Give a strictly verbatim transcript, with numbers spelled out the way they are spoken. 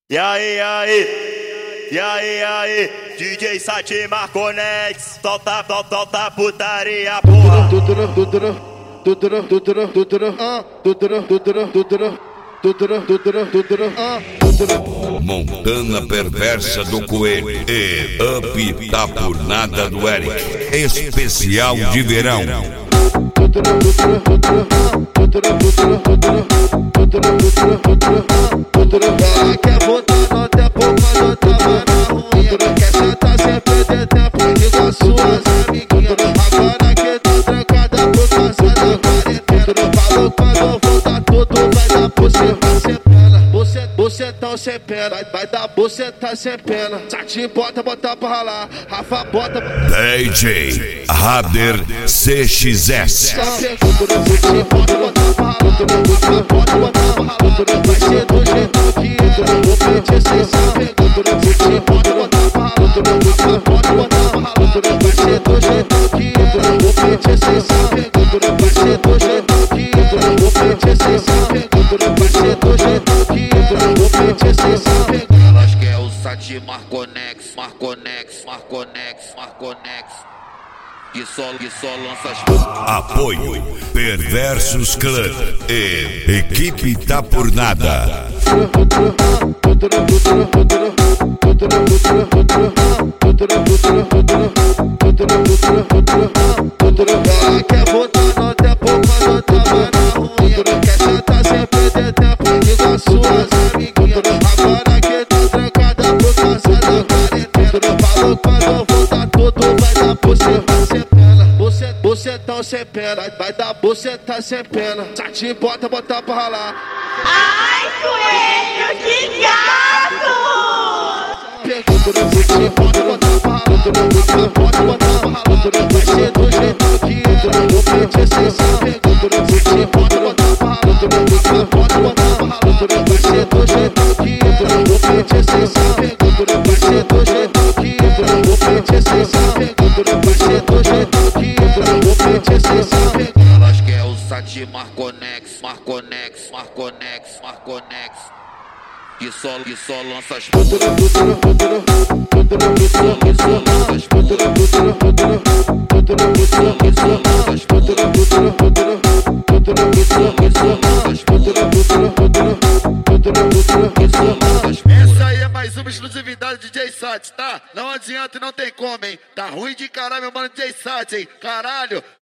E aí, aí, e aí, aí, D J Sati Marconex, solta, solta, solta putaria, porra. Montana Perversa do Coelho e Up tá por nada do Eric, especial de verão. Ela quer voltar no tempo quando tava na ruim. Ela quer sentar sem perder tempo igual suas amiguinhas. Agora que tá trancada por causa da quarentena, falou quando voltar tudo vai dar buceta sem pena. Bucetão sem pena, vai, vai dar buceta sem pena. Sati bota, bota pra ralar, Rafa bota. D J Rader C X S. Só pegando no Sati bota, bota pra ralar, Rafa bota, bota pra ralar. Vai ser do jeito que era, vou pedir sem saber. Pegando no Sati bota, bota pra ralar, Rafa bota, bota pra ralar. Vai ser do jeito que era, vou pedir sem saber. Vai ser do jeito que era, vou pedir sem saber. Vai ser do jeito que era, vou pedir sem saber. Elas quer o Sati Marconex, Marconex, Marconex, Marconex. E só, e só lança as... Apoio Perversos Clã e Equipe Tá Por Nada. Ela quer voltar no tempo quando tava na ruim. Ela quer sentar sem perder tempo igual suas amiguinhas. Agora que tá trancada por causa da quarentena, falou quando voltar tudo vai dar buceta sem pena. Bucetão sem pena, vai, vai dar buceta sem pena. Sati bota, bota pra ralar. Ai, coelho, que gato! Pegando no Sati bota, bota pra ralar, Rafa bota, bota pra ralar. Vai ser do jeito que era, vou pedir sem saber. Pegando no Sati bota, bota pra ralar, Rafa bota, bota pra ralar. Vai ser do jeito que era, vou pedir sem saber. Vai ser do jeito que era, vou pedir sem saber. Vai ser do jeito que era, vou pedir sem saber. Elas quer o Sati Marconex, Marconex, Marconex, Marconex. E só, e só lança as putas. E só, e só lança as putas. E só, e só lança as putas. E só, e só lança as putas. E só lança as putas. Essa aí é mais uma exclusividade de D J Sati, tá? Não adianta e não tem como, hein? Tá ruim de caralho, meu mano D J Sati, hein? Caralho!